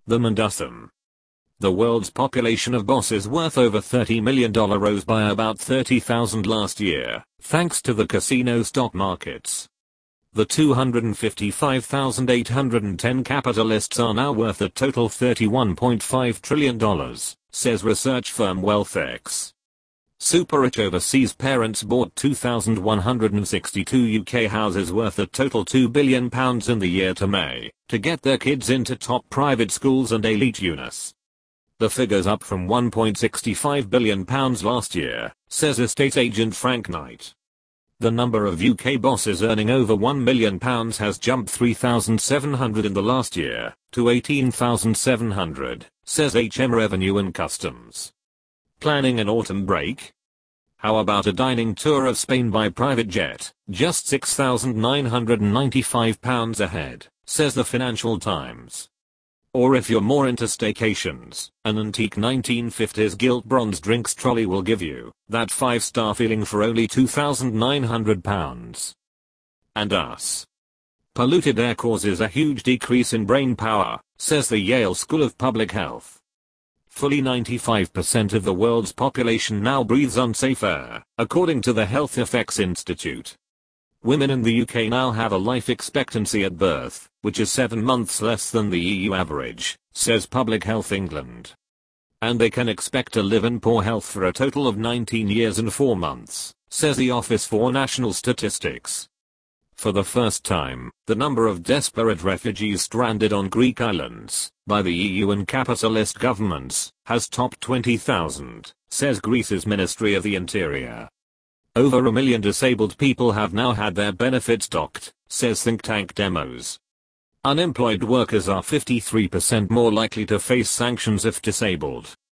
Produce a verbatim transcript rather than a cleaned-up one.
The Mundusum. The world's population of boss is worth over thirty million dollars, rose by about thirty thousand last year, thanks to the casino stock markets. The two hundred fifty-five thousand eight hundred ten capitalists are now worth a total thirty-one point five trillion dollars, says research firm WealthX. Super-rich overseas parents bought two thousand one hundred sixty-two U K houses worth a total two billion pounds in the year to May, to get their kids into top private schools and elite unis. The figure's up from one point six five billion pounds last year, says estate agent Frank Knight. The number of U K bosses earning over one million pounds has jumped three thousand seven hundred in the last year, to eighteen thousand seven hundred, says H M Revenue and Customs. Planning an autumn break? How about a dining tour of Spain by private jet, just six thousand nine hundred ninety-five pounds a head, says the Financial Times. Or if you're more into staycations, an antique nineteen fifties gilt bronze drinks trolley will give you that five-star feeling for only two thousand nine hundred pounds. And us. Polluted air causes a huge decrease in brain power, says the Yale School of Public Health. Fully ninety-five percent of the world's population now breathes unsafe air, according to the Health Effects Institute. Women in the U K now have a life expectancy at birth, which is seven months less than the E U average, says Public Health England. And they can expect to live in poor health for a total of nineteen years and four months, says the Office for National Statistics. For the first time, the number of desperate refugees stranded on Greek islands by the E U and capitalist governments has topped twenty thousand, says Greece's Ministry of the Interior. Over a million disabled people have now had their benefits docked, says think tank Demos. Unemployed workers are fifty-three percent more likely to face sanctions if disabled,